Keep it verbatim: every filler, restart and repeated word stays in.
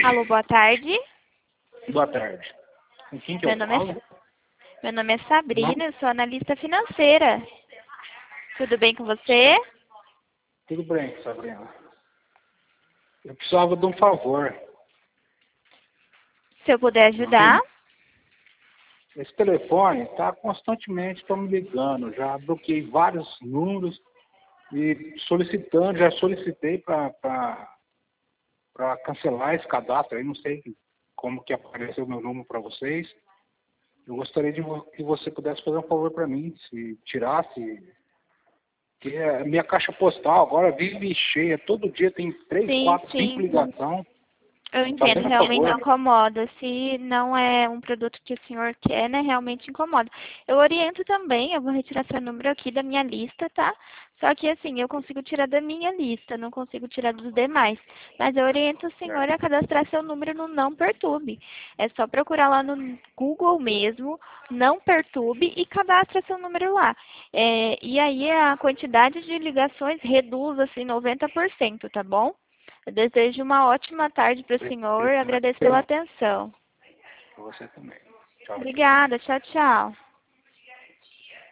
Alô, boa tarde. Boa tarde. Com quem que Meu eu nome é, falo? meu nome é Não? Sabrina, eu sou analista financeira. Tudo bem com você? Tudo bem, Sabrina. Eu precisava de um favor. Se eu puder ajudar? Sim. Esse telefone está constantemente tão me ligando. Já bloqueei vários números e solicitando, já solicitei para cancelar esse cadastro. Aí não sei como que apareceu o meu número para vocês. Eu gostaria de vo- que você pudesse fazer um favor para mim, se tirasse. Que a minha caixa postal agora vive cheia. Todo dia tem três, Sim, quatro, cinco sim. ligações. Eu entendo, Fazendo a realmente favor. incomoda. Se não é um produto que o senhor quer, né, realmente incomoda. Eu oriento também, eu vou retirar seu número aqui da minha lista, tá? Só que assim, eu consigo tirar da minha lista, não consigo tirar dos demais. Mas eu oriento o senhor a cadastrar seu número no Não Perturbe. É só procurar lá no Google mesmo, Não Perturbe e cadastra seu número lá. É, e aí a quantidade de ligações reduz assim noventa por cento, tá bom? Eu desejo uma ótima tarde para o senhor e agradeço pela atenção. Para você também. Tchau, tchau. Obrigada. Tchau, tchau.